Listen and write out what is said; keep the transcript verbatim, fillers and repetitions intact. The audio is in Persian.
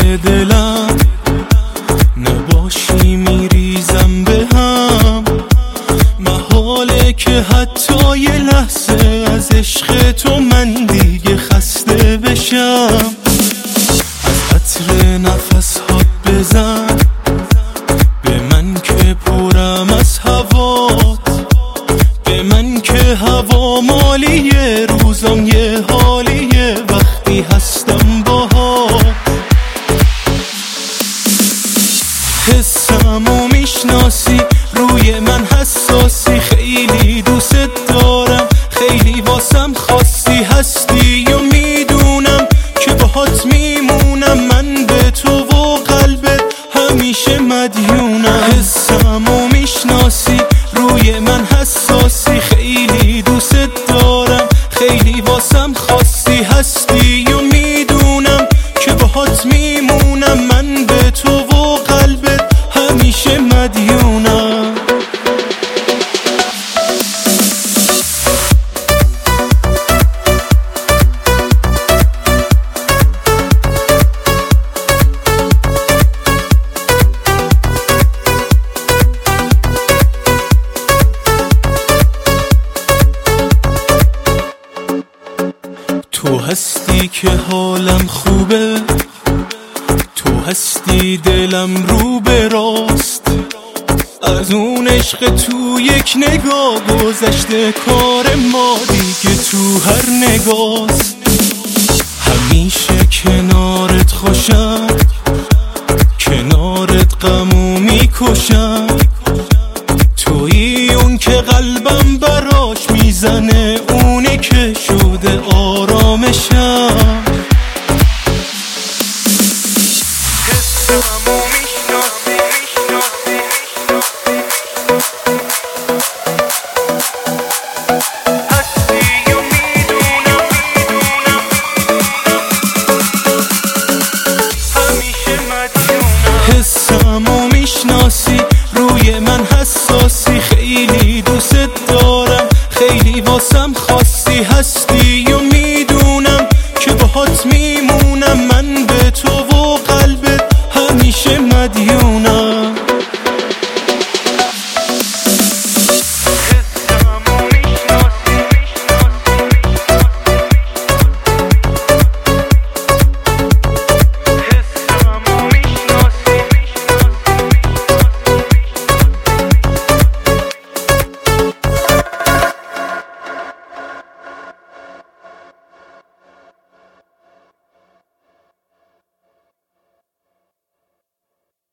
دلم، نباشی میریزم به هم. محاله که حتی یه لحظه از عشق تو من دیگه خسته بشم. از عطر نفس هات بزن به من که پرم از هوات، به من که هوا مالیه، روزم یه حالیه وقتی هستم باهات. حسمو میشناسی، روی من حساسی، خیلی دوست دارم، خیلی واسم خاصی هستی و میدونم که باهات میمونم. من به تو و قلبت همیشه مدیونم. حسمو میشناسی، روی من حساسی، خیلی دوست دارم، خیلی واسم خاصی هستی و میدونم که باهات میمونم. من به تو و قلبت همیشه مدیونم. تو هستی که حالم خوبه، تو هستی دلم رو به راست. از اون عشق تو یک نگاه گذشته، کار ما دیگه تو هر نگاست. همیشه کنارت خوشم، کنارت غمو میکشم. تویی اون که قلبم براش میزنه، اونه که شده آرامشم.